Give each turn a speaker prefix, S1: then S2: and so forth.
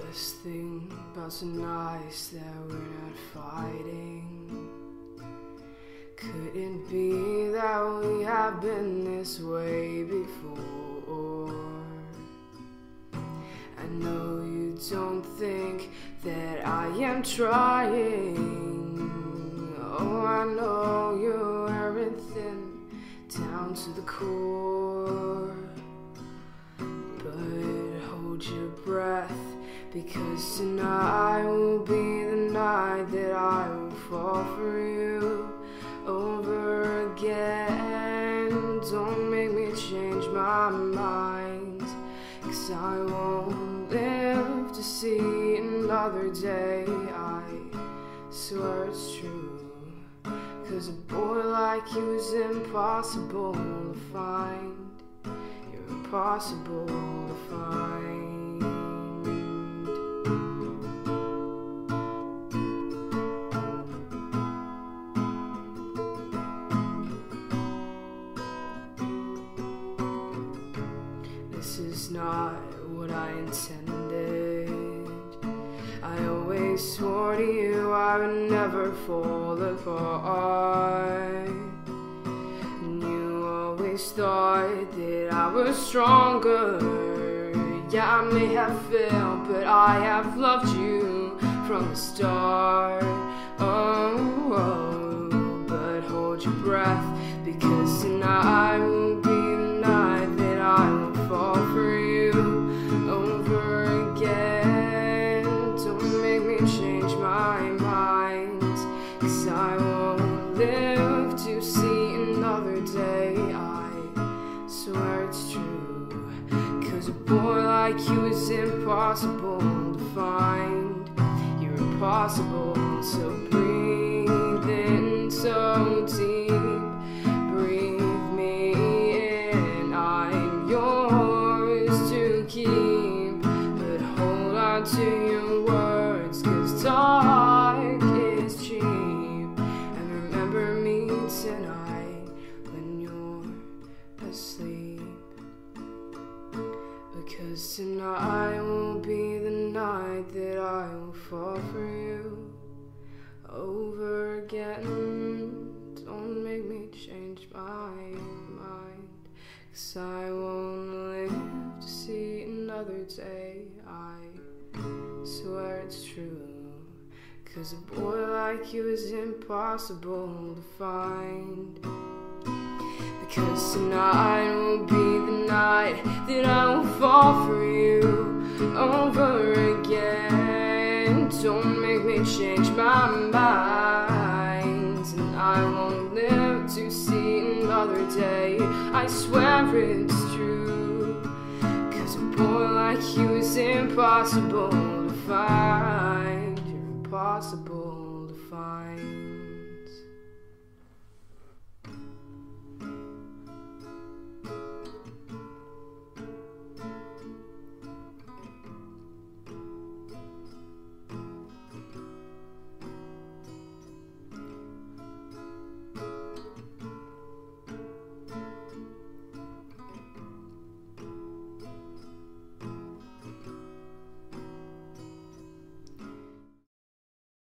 S1: this thing about so nice that we're not fighting. Could it be that we have been this way before? I know you don't think that I am trying. Oh, I know you're wearing thin down to the core. But hold your breath, because tonight will be the night that I will fall for you over again. Don't make me change my mind, 'cause I won't live to see another day. I swear it's true, 'cause a boy like you is impossible to find. You're impossible to find. This is not what I intended. I always swore to you I would never fall apart. And you always thought that I was stronger. Yeah, I may have failed, but I have loved you from the start. Oh, but hold your breath, because tonight will be the night that I will fall for you over again. Don't make me change my mind, 'cause I won't live to see another day. I swear it's true, 'cause a boy like you is impossible to find. You're impossible, so breathe in so deep. Breathe me in, I'm yours to keep. But hold on to your words, 'cause talk is cheap. And remember me tonight when you're asleep, because tonight will be the night that I will fall for you over again. Don't make me change my mind, 'cause I won't live to see another day. I swear it's true, 'cause a boy like you is impossible to find. Because tonight will be the night that I will fall for you over again. Don't make me change my mind, and I won't live to see another day. I swear it's true, 'cause a boy like you is impossible to find. You're impossible to find.